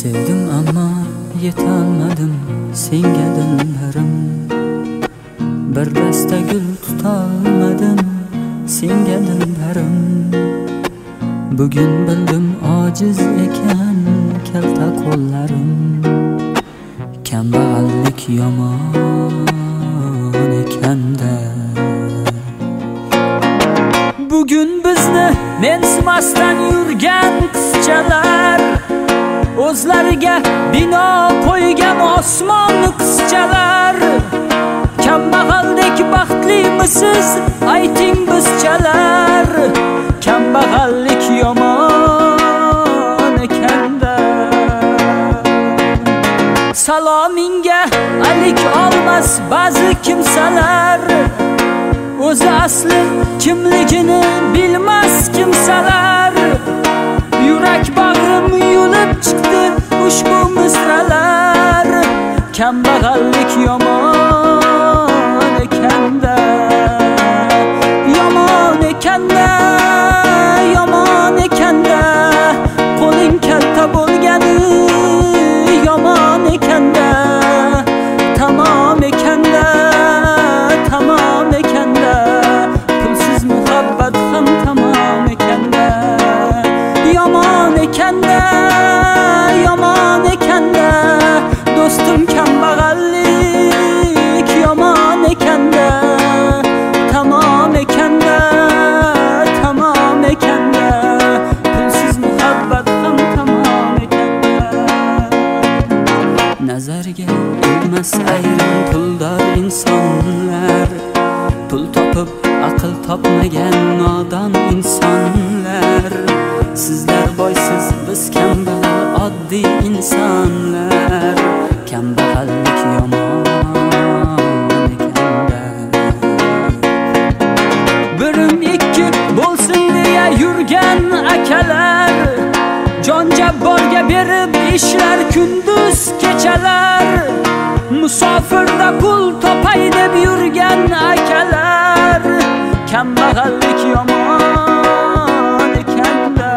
Sevdim ammo yetolmadim senga dillarim. Bir dasta gul tutolmadim senga dillarim. Bugun bildim ojiz ekan kalta qo'llarim. Kambag'allik yomon ekanda. Bugun bizni mensimasdan yurgan qizchalar, o'zlariga bino qo'ygan osmon qizchalar. Kambag'aldek baxtlimisiz ayting bizchalar. Kambag'allik yomon ekanda. Salominga alik olmas ba'zi kimsalar, o'zi asli kimligini bilmas kimsalar. Yurak bag'rim yulib chiqdi ushbu misralar. Kambag'allik yomon ekanda. Yomon ekanda, yomon ekanda. Qo'ling kalta bo'lgani yomon ekanda. Tamom ekanda, tamom ekanda. Pulsiz muhabbat ham tamom ekanda. Yomon ekanda, yomon ekanda. Do'stim kambag'allik yomon ekanda. Tamom ekanda, tamom ekanda. Pulsiz muhabbat ham tamom ekanda. Nazarga ilmas ayrim puldor insonlar, pul topib aql topmagan nodon insonlar. Sizlar boysiz, biz kambag'al oddiy insonlar. Kambag'allik yomon ekanda. Birim ikki bo'lsin deya yurgan akalar, jon jabborga berib ishlar kunduz kechalar. Musofirda pul topay deb yurgan akalar. Kambag'allik yomon ekanda.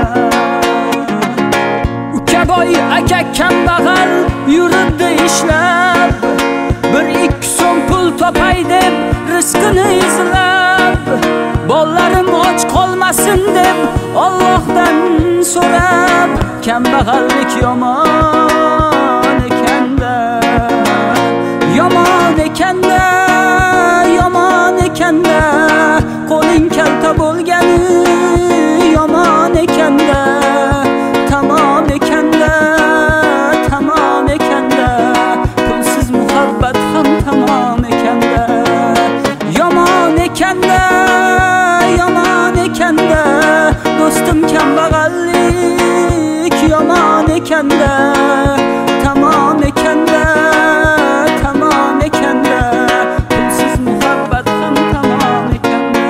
Ukaboy aka kambag'al yuribdi ishlab, bir ikki so'm pul topay deb rizqini izlab. Bollarim och qolmasin deb Allohdan so'rab. Kambag'allik yomon ekanda. Yomon ekanda, yomon ekanda. Qo'ling kalta bo'lgani yomon ekanda. Tamom ekanda, tamom ekanda. Pulsiz muhabbat ham tamom ekanda. Yomon ekanda, yomon ekanda. Do'stim kambag'allik yomon ekanda. Tamom ekanda, tamom ekanda. Pulsiz muhabbat ham tamom ekanda.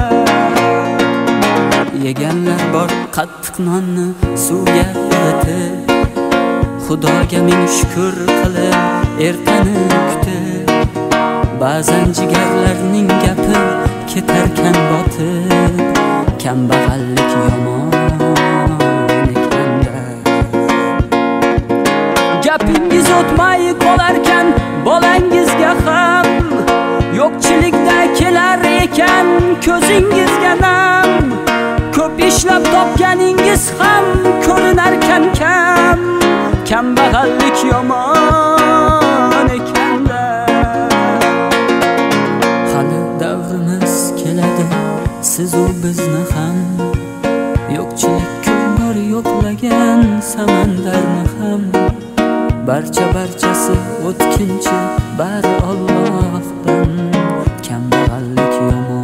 Yeganlar bor qattiq nonni suvga eritib, Xudoga ming shukr qilib ertani kutib. Ba'zan jigarlarning gapi ketarkan botib. Kambag'allik yomon ekanda. Gapingiz o'tmay qolarkan bolangizga ham, yo'qchilikda kelar ekan ko'zingizga nam. Ko'p ishlab topganingiz ham ko'rinarkan kam. Kambag'allik yomon ekanda. Hali davrimiz keladi siz u bizni ham. Yo'qchilik ko'mir yo'qlagan samandarni ham. Barchasi o'tkinchi bari Allohdan. Kambag'allik yomon.